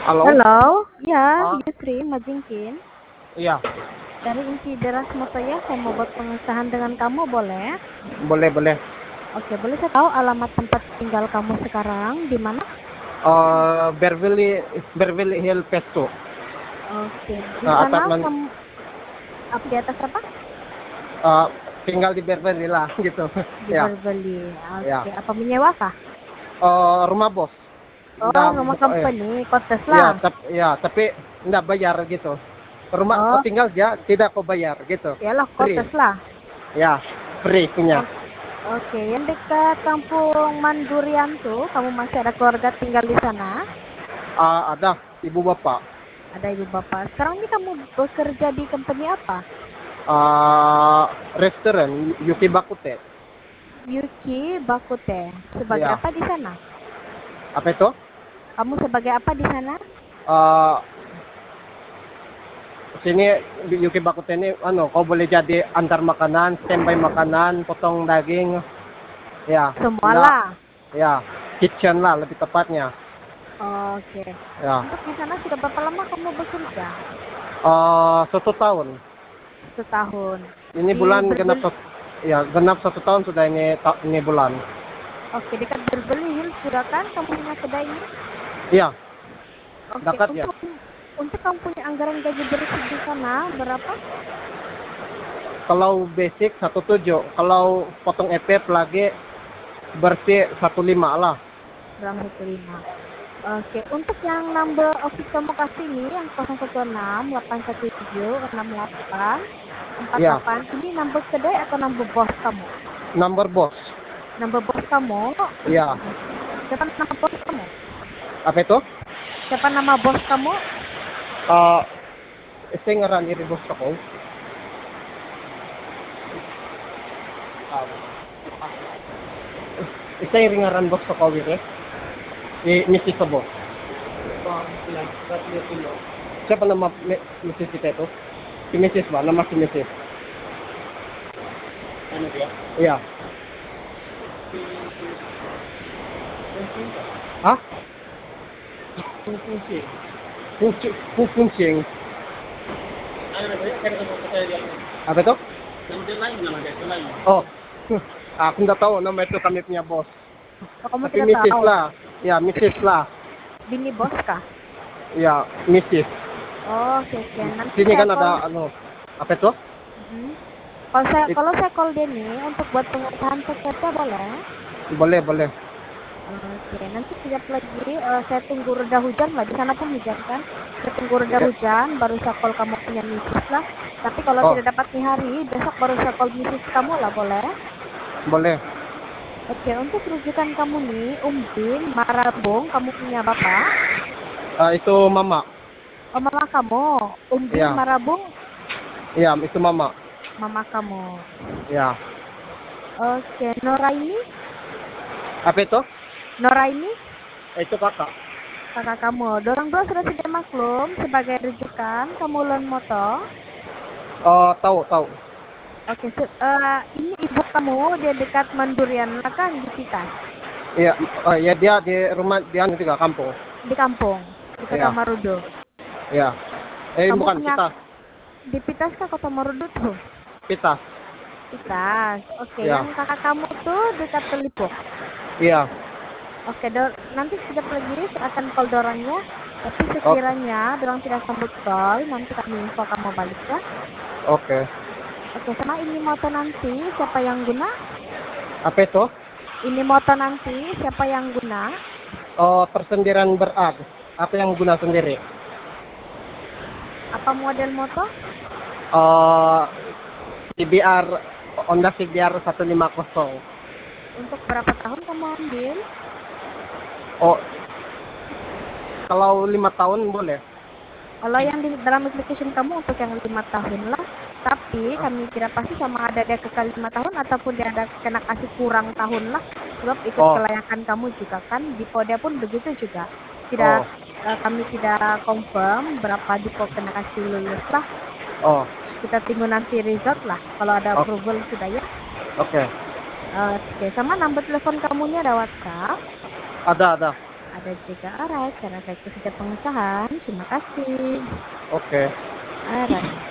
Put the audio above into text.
Halo? Halo, ya, Ah, Yusri Majingkin. iya, Dari Inti Deras Moto ya, saya mau buat pengesahan dengan kamu, boleh? boleh, boleh. Oke, boleh saya tahu alamat tempat tinggal kamu sekarang di mana? Beverly Hill Pesto. Oke, di sana Apartemen, kamu di atas apa? uh, tinggal di Beverly lah, gitu. Di Ya, Berbeli. ya. Oke, apa menyewa kah? Rumah bos. Oh, Nggak, rumah eh, company, kotes ya, lah. tapi nggak bayar gitu. Rumah kau Oh, tinggal aja, tidak kau bayar gitu. iyalah Free, kotes lah. ya, free punya. Oh, oke, yang dekat Kampung Mandurian tuh, kamu masih ada keluarga tinggal di sana? Ada ibu bapak. Ada ibu bapak. Sekarang ini kamu bekerja di company apa? Uh, Restoran Yuki Bakute. Yuki Bakute. Sebagai Ya, apa di sana? apa itu? Kamu sebagai apa di sana? Uh, Sini di Yuki Bakute ini kau boleh jadi antar makanan, standby makanan, potong daging, ya, enggak, Semualah. ya, kitchen lah lebih tepatnya, Oke. ya. Untuk di sana sudah berapa lama kamu bekerja? 1 tahun. Setahun. Ini Di bulan genap Berbeli. ya, genap 1 tahun sudah ini bulan. Oke, dekat Berbeli Hills sudah kan kamu punya kedainya? Iya, Oke, dekat ya. untuk kamu punya anggaran gaji bersih di sana berapa? Kalau basic 17, kalau potong EP lagi bersih 15 lah. Berapa 15. Oke, untuk yang number office kamu kasih ini yang 016 817 68 Iya, 48 ini number kedai atau number bos kamu? number boss. Number bos kamu? Iya, Siapa nama bos kamu? apa itu? Siapa nama bos kamu? Uh, Saya ngaran iri bos ako. Isa yung ringaran box sa kawir eh. Mrs. sa boss. Siya pa nama Mrs. si Teto? Si Mrs. ba? Nama si Mrs. Ano dia? Iya. Ha? Pupungsing. Pupungsing. Ano na ba yun? Kaya sa kaya diyan. Apa to? Nandiyan lain naman dito lain. Oh. Aku nggak tahu nama itu kami punya bos. Oh, kamu Tapi tidak Mrs. tahu. lah. Ya, Mrs. lah. Bini bos kah? Ya, Mrs. Oh, oke, oke. Nanti Sini saya kan call. ada apa itu? Mhm. Kalau It- kalau saya call Denny untuk buat pengesahan PKP boleh? Boleh, boleh. Oke, nanti sekejap lagi saya tunggu reda hujan lah. Di sana pun hujan kan? Saya tunggu reda Ya. hujan, baru saya call kamu punya misis lah. Tapi kalau Oh, tidak dapat nih hari, besok baru saya call misis kamu lah, boleh? boleh. Oke, untuk rujukan kamu nih, Umbin, Marabung, kamu punya bapak? Itu mama. Oh, mama kamu. Umbin, Ya, Marabung, ya, itu mama. mama kamu. Ya. Oke, Noraini? Apa itu? Noraini? Itu kakak. Kakak kamu. Dorang dua sudah sedia maklum sebagai rujukan kamu Lon Moto. Oh, tahu, tahu. Oke, ini ibu kamu di dekat Mandurian lah kan di kita, Iya, ya dia di rumah dia juga kampung. di kampung, di Kota Ya, Marudu. ya. Kamu Bukan punya kita, di Pitas kah Kota Marudu tuh? kita. Pitas. Oke, Ya, yang kakak kamu tuh dekat Telipuk. iya. Oke, nanti sekejap lagi saya akan call dorangnya. Tapi Oke, sekiranya dorang tidak sambut call, nanti kami info kamu balik ya. oke. Oke, sama ini moto nanti siapa yang guna? Apa itu? Ini moto nanti siapa yang guna? Oh, persendirian berat. Apa yang guna sendiri? Apa model moto? Oh, CBR Honda CBR 150. Untuk berapa tahun kamu ambil? Oh, kalau 5 tahun boleh. Kalau yang di dalam application kamu untuk yang 5 tahun lah. Tapi kami tidak pasti sama ada dia kekal 5 tahun ataupun dia ada kena kasih kurang tahun lah. Sebab ikut Oh, kelayakan kamu juga kan. Di Poda pun begitu juga. Tidak oh, kami tidak confirm berapa Dipo kena kasih lulus lah. oh. Kita tunggu nanti result lah. Kalau ada Oke, approval sudah ya. oke. Oke, sama nomor telepon kamunya ada WhatsApp. Ada, ada. Ada juga alright, karena efektif setiap pengesahan. Terima kasih. Oke. Alright.